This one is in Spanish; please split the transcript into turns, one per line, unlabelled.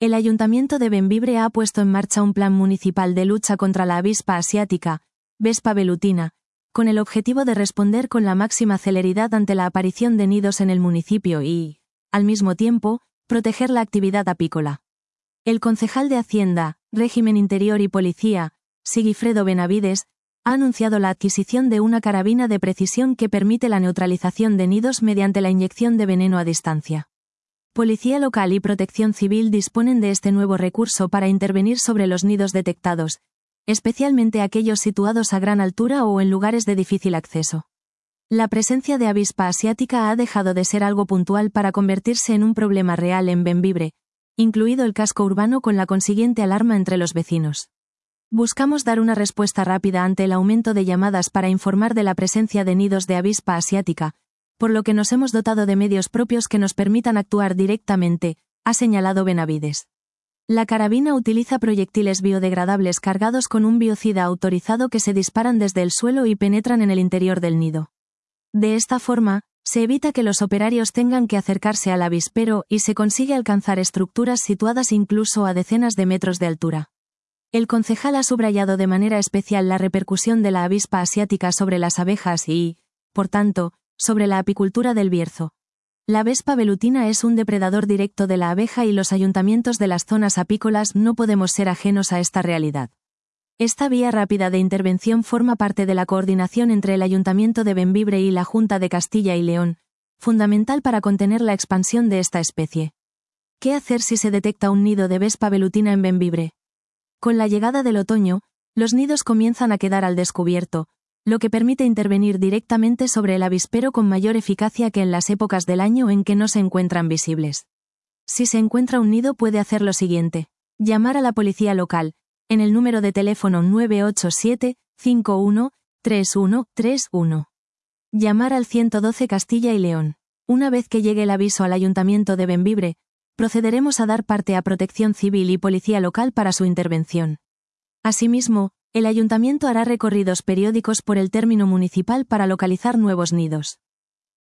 El Ayuntamiento de Bembibre ha puesto en marcha un plan municipal de lucha contra la avispa asiática, Vespa velutina, con el objetivo de responder con la máxima celeridad ante la aparición de nidos en el municipio y, al mismo tiempo, proteger la actividad apícola. El concejal de Hacienda, Régimen Interior y Policía, Sigifredo Benavides, ha anunciado la adquisición de una carabina de precisión que permite la neutralización de nidos mediante la inyección de veneno a distancia. Policía local y Protección Civil disponen de este nuevo recurso para intervenir sobre los nidos detectados, especialmente aquellos situados a gran altura o en lugares de difícil acceso. La presencia de avispa asiática ha dejado de ser algo puntual para convertirse en un problema real en Bembibre, incluido el casco urbano, con la consiguiente alarma entre los vecinos. Buscamos dar una respuesta rápida ante el aumento de llamadas para informar de la presencia de nidos de avispa asiática, por lo que nos hemos dotado de medios propios que nos permitan actuar directamente, ha señalado Benavides. La carabina utiliza proyectiles biodegradables cargados con un biocida autorizado que se disparan desde el suelo y penetran en el interior del nido. De esta forma, se evita que los operarios tengan que acercarse al avispero y se consigue alcanzar estructuras situadas incluso a decenas de metros de altura. El concejal ha subrayado de manera especial la repercusión de la avispa asiática sobre las abejas y, por tanto, sobre la apicultura del Bierzo. La Vespa velutina es un depredador directo de la abeja y los ayuntamientos de las zonas apícolas no podemos ser ajenos a esta realidad. Esta vía rápida de intervención forma parte de la coordinación entre el Ayuntamiento de Bembibre y la Junta de Castilla y León, fundamental para contener la expansión de esta especie. ¿Qué hacer si se detecta un nido de Vespa velutina en Bembibre? Con la llegada del otoño, los nidos comienzan a quedar al descubierto, lo que permite intervenir directamente sobre el avispero con mayor eficacia que en las épocas del año en que no se encuentran visibles. Si se encuentra un nido, puede hacer lo siguiente: llamar a la policía local, en el número de teléfono 987-51-3131. Llamar al 112 Castilla y León. Una vez que llegue el aviso al Ayuntamiento de Bembibre, procederemos a dar parte a Protección Civil y Policía Local para su intervención. Asimismo, el Ayuntamiento hará recorridos periódicos por el término municipal para localizar nuevos nidos.